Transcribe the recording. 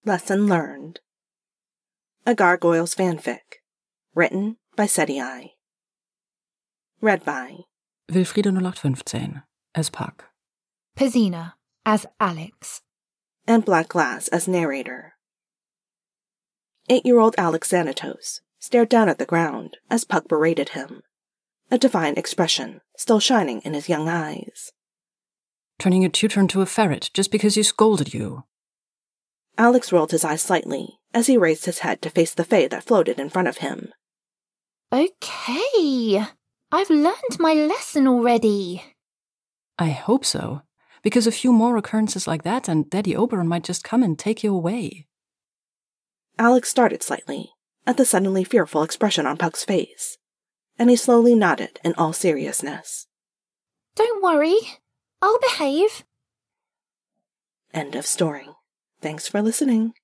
Lesson learned. A Gargoyles fanfic. Written by SETI. Read by Wilfriede 0815 as Puck. Pezina as Alex. And Black Glass as narrator. 8-year-old Alex Xanatos stared down at the ground as Puck berated him, a defiant expression still shining in his young eyes. Turning your tutor into a ferret just because he scolded you. Alex rolled his eyes slightly as he raised his head to face the fae that floated in front of him. Okay, I've learned my lesson already. I hope so, because a few more occurrences like that and Daddy Oberon might just come and take you away. Alex started slightly at the suddenly fearful expression on Puck's face, and he slowly nodded in all seriousness. Don't worry, I'll behave. End of story. Thanks for listening.